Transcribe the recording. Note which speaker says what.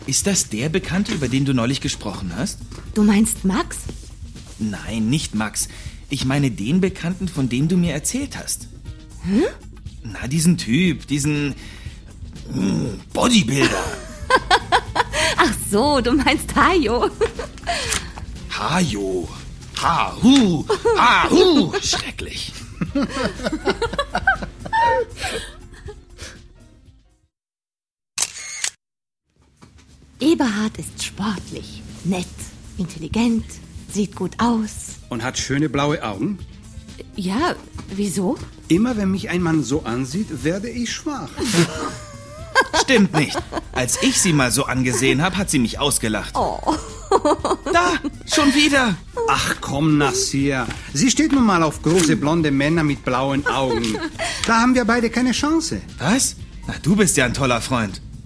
Speaker 1: Ist das der Bekannte, über den du neulich gesprochen hast?
Speaker 2: Du meinst Max?
Speaker 1: Nein, nicht Max. Ich meine den Bekannten, von dem du mir erzählt hast.
Speaker 2: Hm?
Speaker 1: Na, diesen Typ, diesen Bodybuilder.
Speaker 2: Ach so, du meinst Hajo.
Speaker 1: Hajo. Ha-hu. Ha-hu. Schrecklich.
Speaker 2: Eberhard ist sportlich, nett, intelligent, sieht gut aus.
Speaker 3: Und hat schöne blaue Augen?
Speaker 2: Ja, wieso?
Speaker 3: Immer wenn mich ein Mann so ansieht, werde ich schwach.
Speaker 1: Stimmt nicht. Als ich sie mal so angesehen habe, hat sie mich ausgelacht.
Speaker 2: Oh.
Speaker 1: Da, schon wieder.
Speaker 3: Ach komm, Nasir. Sie steht nun mal auf große blonde Männer mit blauen Augen. Da haben wir beide keine Chance.
Speaker 1: Was? Na, du bist ja ein toller Freund.